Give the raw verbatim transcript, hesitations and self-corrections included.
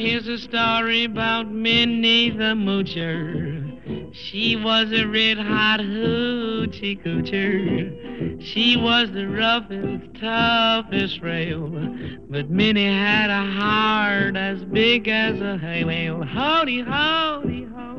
here's a story about Minnie the Moocher. She was a red-hot hoochie coocher. She was the roughest, toughest rail. But Minnie had a heart as big as a hay whale. Howdy, howdy, howdy.